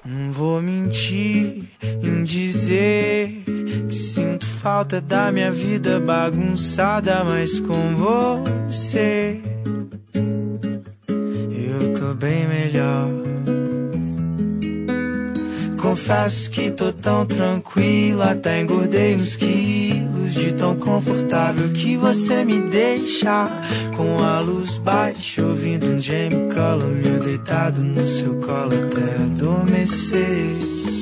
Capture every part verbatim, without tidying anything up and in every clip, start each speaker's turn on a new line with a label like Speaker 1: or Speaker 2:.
Speaker 1: Não vou mentir em dizer que sinto falta da minha vida bagunçada, mas com você eu tô bem melhor. Confesso que tô tão tranquila, até engordei uns quilos de tão confortável que você me deixa. Com a luz baixa, ouvindo um Jamie Cullum, eu deitado no seu colo até adormecer.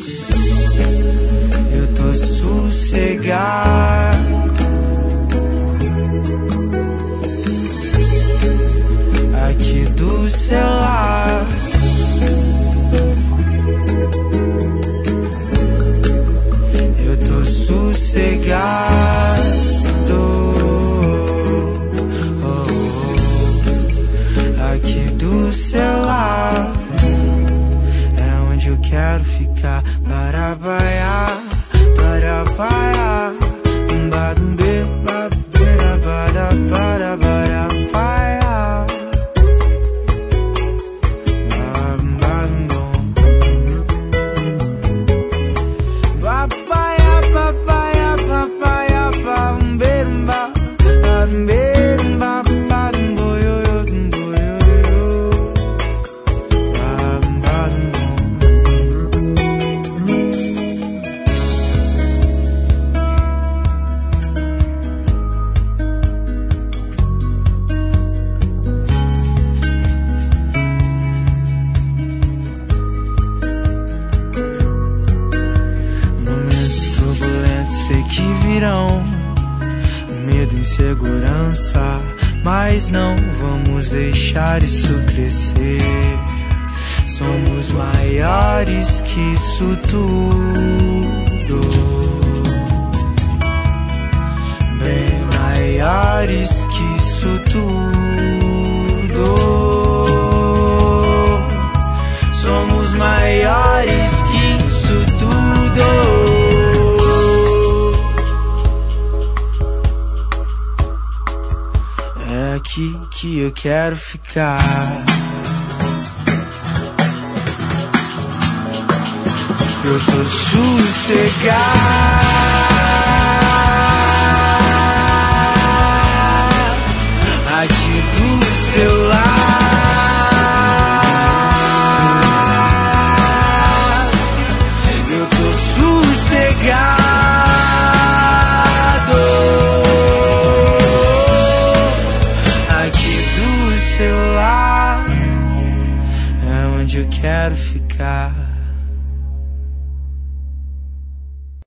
Speaker 1: Eu tô sossegado, aqui do seu lado. Sossegado, oh, oh, aqui do seu lado é onde eu quero ficar. Para baiar, para baiar, badumbe, babera, bara, para bara, baiar, babum, babaya, babaya, babaya, babumba, babumba, babumboyo, boyo, sei que virão medo, insegurança, mas não vamos deixar isso crescer. Somos maiores que isso tudo, bem maiores que isso tudo. Somos maiores que isso tudo. É aqui que eu quero ficar. Eu tô sossegado, aqui do seu lado. Eu tô sossegado, aqui do seu lado é onde eu quero ficar.